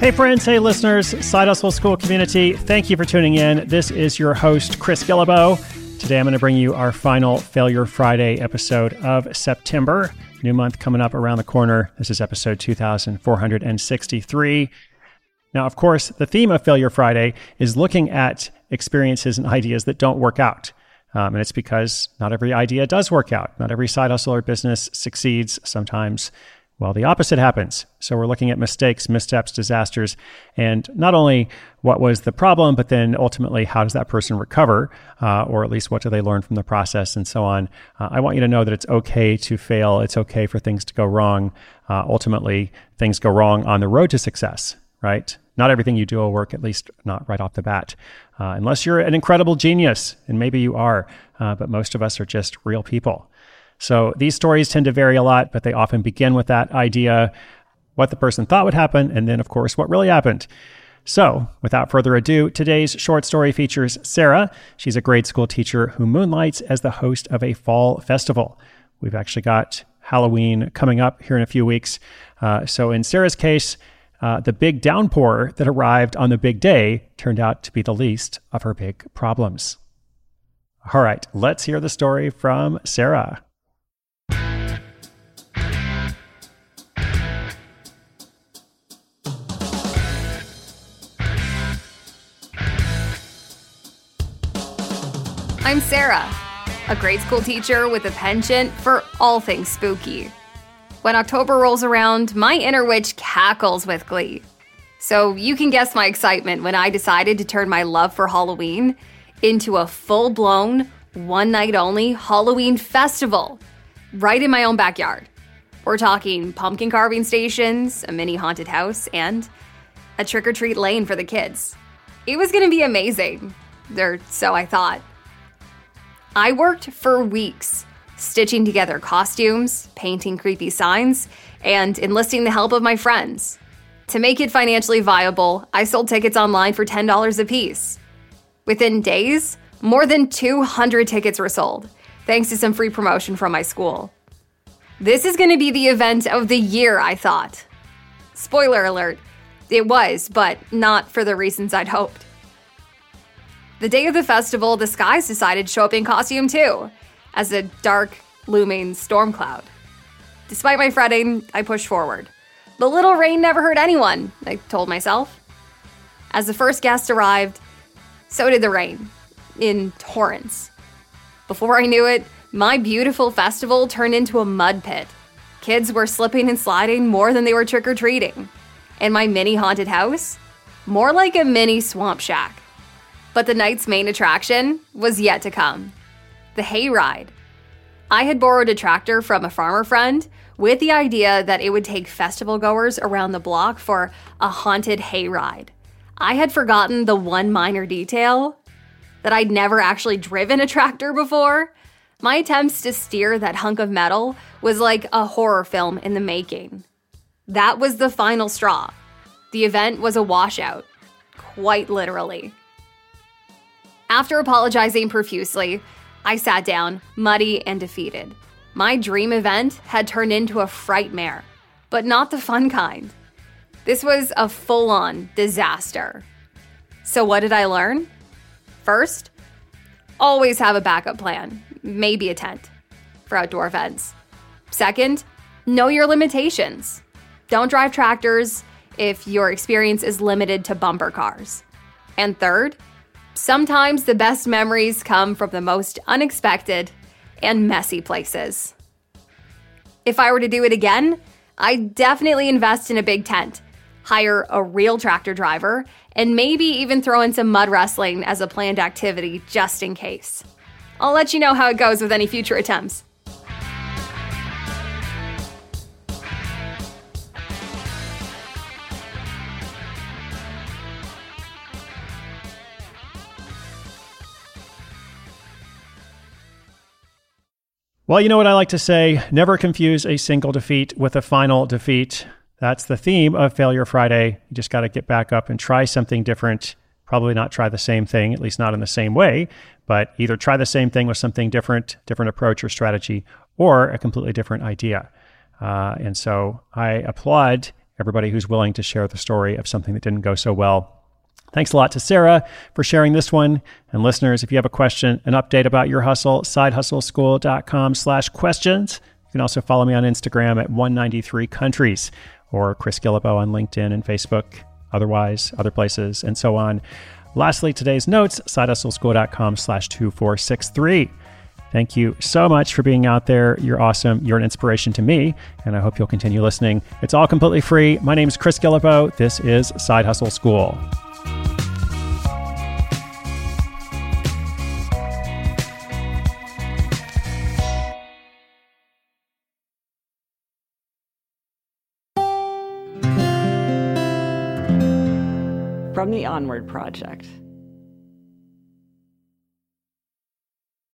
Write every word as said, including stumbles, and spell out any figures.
Hey friends, hey listeners, Side Hustle School community, thank you for tuning in. This is your host, Chris Guillebeau. Today I'm going to bring you our final Failure Friday episode of September. New month coming up around the corner. This is episode two thousand four hundred sixty-three. Now, of course, the theme of Failure Friday is looking at experiences and ideas that don't work out. Um, and it's because not every idea does work out. Not every side hustle or business succeeds. Sometimes, well, the opposite happens. So we're looking at mistakes, missteps, disasters, and not only what was the problem, but then ultimately, how does that person recover? Uh, or at least what do they learn from the process and so on. Uh, I want you to know that it's okay to fail. It's okay for things to go wrong. Uh, ultimately, things go wrong on the road to success, right? Not everything you do will work, at least not right off the bat. Uh, unless you're an incredible genius, and maybe you are, uh, but most of us are just real people. So these stories tend to vary a lot, but they often begin with that idea, what the person thought would happen, and then, of course, what really happened. So without further ado, today's short story features Sarah. She's a grade school teacher who moonlights as the host of a fall festival. We've actually got Halloween coming up here in a few weeks. Uh, so in Sarah's case, uh, the big downpour that arrived on the big day turned out to be the least of her big problems. All right, let's hear the story from Sarah. I'm Sarah, a grade school teacher with a penchant for all things spooky. When October rolls around, my inner witch cackles with glee. So you can guess my excitement when I decided to turn my love for Halloween into a full-blown, one-night-only Halloween festival right in my own backyard. We're talking pumpkin carving stations, a mini haunted house, and a trick-or-treat lane for the kids. It was going to be amazing, or so I thought. I worked for weeks, stitching together costumes, painting creepy signs, and enlisting the help of my friends. To make it financially viable, I sold tickets online for ten dollars a piece. Within days, more than two hundred tickets were sold, thanks to some free promotion from my school. This is going to be the event of the year, I thought. Spoiler alert, it was, but not for the reasons I'd hoped. The day of the festival, the skies decided to show up in costume too, as a dark, looming storm cloud. Despite my fretting, I pushed forward. The little rain never hurt anyone, I told myself. As the first guest arrived, so did the rain, in torrents. Before I knew it, my beautiful festival turned into a mud pit. Kids were slipping and sliding more than they were trick-or-treating. And my mini haunted house? More like a mini swamp shack. But the night's main attraction was yet to come. The hayride. I had borrowed a tractor from a farmer friend with the idea that it would take festival goers around the block for a haunted hayride. I had forgotten the one minor detail, that I'd never actually driven a tractor before. My attempts to steer that hunk of metal was like a horror film in the making. That was the final straw. The event was a washout, quite literally. After apologizing profusely, I sat down, muddy and defeated. My dream event had turned into a frightmare, but not the fun kind. This was a full-on disaster. So what did I learn? First, always have a backup plan, maybe a tent, for outdoor events. Second, know your limitations. Don't drive tractors if your experience is limited to bumper cars. And third, sometimes the best memories come from the most unexpected and messy places. If I were to do it again, I'd definitely invest in a big tent, hire a real tractor driver, and maybe even throw in some mud wrestling as a planned activity just in case. I'll let you know how it goes with any future attempts. Well, you know what I like to say, never confuse a single defeat with a final defeat. That's the theme of Failure Friday. You just got to get back up and try something different. Probably not try the same thing, at least not in the same way, but either try the same thing with something different, different approach or strategy, or a completely different idea. Uh, and so I applaud everybody who's willing to share the story of something that didn't go so well. Thanks a lot to Sarah for sharing this one. And listeners, if you have a question, an update about your hustle, sidehustleschool.com slash questions. You can also follow me on Instagram at one ninety-three countries or Chris Guillebeau on LinkedIn and Facebook, otherwise, other places, and so on. Lastly, today's notes, sidehustleschool.com slash 2463. Thank you so much for being out there. You're awesome. You're an inspiration to me, and I hope you'll continue listening. It's all completely free. My name is Chris Guillebeau. This is Side Hustle School. From the Onward Project.